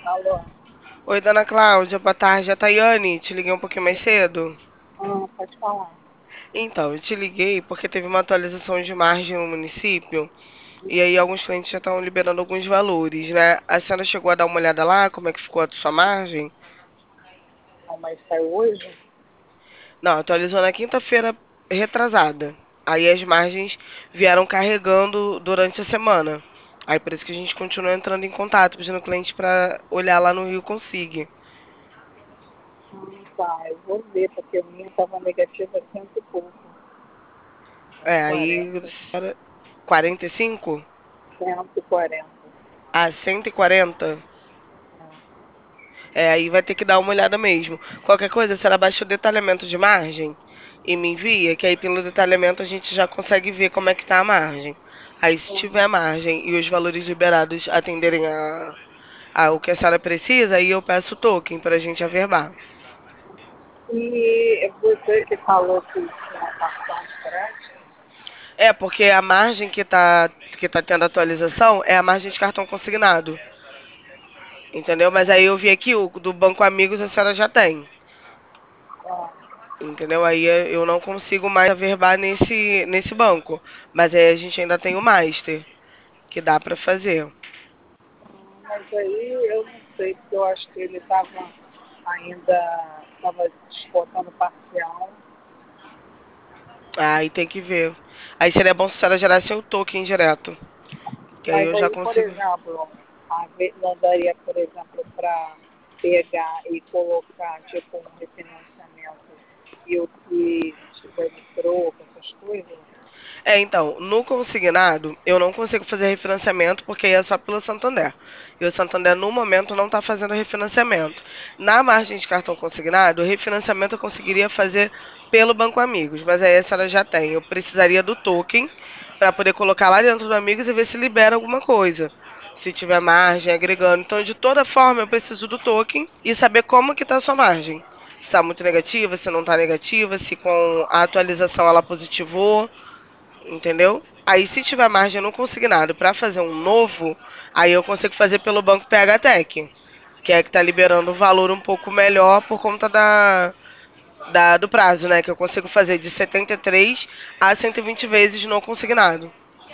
Alô? Oi, dona Cláudia, boa tarde. É a Tayane, te liguei um pouquinho mais cedo. Pode falar. Então, eu te liguei porque teve uma atualização de margem no município e aí alguns clientes já estão liberando alguns valores, né? A senhora chegou a dar uma olhada lá, como é que ficou a sua margem? Não, mas saiu hoje? Não, atualizou na quinta-feira retrasada. Aí as margens vieram carregando durante a semana. Aí por isso que a gente continua entrando em contato, pedindo o cliente para olhar lá no Rio Consigue. Tá, eu vou ver, porque a minha estava negativa cento e pouco. É, aí, 140. 45 140. a 140. É, aí vai ter que dar uma olhada mesmo. Qualquer coisa, será baixa o detalhamento de margem e me envia, que aí pelo detalhamento a gente já consegue ver como é que tá a margem. Aí se tiver Uhum. margem e os valores liberados atenderem a o que a senhora precisa, aí eu peço o token pra gente averbar. E você que falou que tinha cartão de crédito? É, porque a margem que tá tendo atualização é a margem de cartão consignado. Entendeu? Mas aí eu vi aqui o do Banco Amigos a senhora já tem. Ah, Entendeu? Aí eu não consigo mais averbar nesse banco. Mas aí a gente ainda tem o Master, que dá pra fazer. mas aí eu não sei, porque eu acho que ele estava descontando parcial. Aí tem que ver. Aí seria bom se a senhora gerasse o token direto. Que aí Mas eu já aí, por consigo. exemplo, não daria, por exemplo, para pegar e colocar tipo um refinanciamento e o que tiver de troco, essas coisas? É, então, no consignado, eu não consigo fazer refinanciamento porque aí é só pelo Santander. E o Santander, no momento, não está fazendo refinanciamento. Na margem de cartão consignado, o refinanciamento eu conseguiria fazer pelo Banco Amigos, mas aí a senhora já tem. Eu precisaria do token para poder colocar lá dentro do Amigos e ver se libera alguma coisa. Se tiver margem, agregando. Então, de toda forma, eu preciso do token e saber como que está a sua margem. Se está muito negativa, se não está negativa, se com a atualização ela positivou. Entendeu? Aí, se tiver margem no consignado para fazer um novo, aí eu consigo fazer pelo banco PHTech, que é que tá liberando o valor um pouco melhor por conta do prazo, né? Que eu consigo fazer de 73 a 120 vezes no consignado.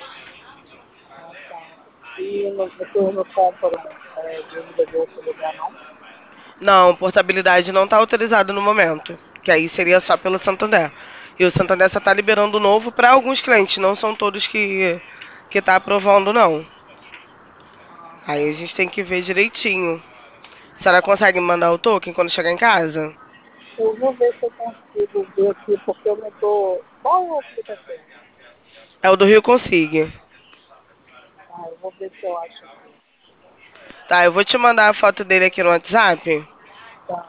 Ah, tá. E no turno compram dívida de outro lugar, não? Não, portabilidade não está autorizada no momento, que aí seria só pelo Santander. E o Santander só está liberando o novo para alguns clientes, não são todos que tá aprovando, não. Ah, Aí a tá. gente tem que ver direitinho. A senhora Tá. consegue me mandar o token quando chegar em casa? Eu vou ver se eu consigo ver aqui, porque eu não tô. Qual é o aplicativo? É o do Rio Consigue. Ah, eu vou ver se eu acho aqui. Tá, eu vou te mandar a foto dele aqui no WhatsApp. Tá,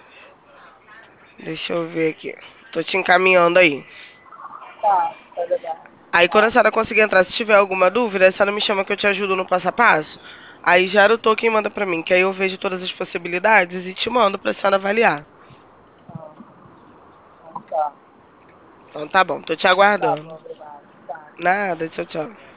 Deixa eu ver aqui. Tô te encaminhando aí. tá legal. Aí quando a Tá, senhora conseguir entrar, se tiver alguma dúvida, a senhora me chama que eu te ajudo no passo a passo. Aí gera o token e manda pra mim, que aí eu vejo todas as possibilidades e te mando pra senhora avaliar. tá, tá. Então tá bom, tô te Tá bom, aguardando. obrigado. Tá, tchau, Nada, tchau. tchau, tchau.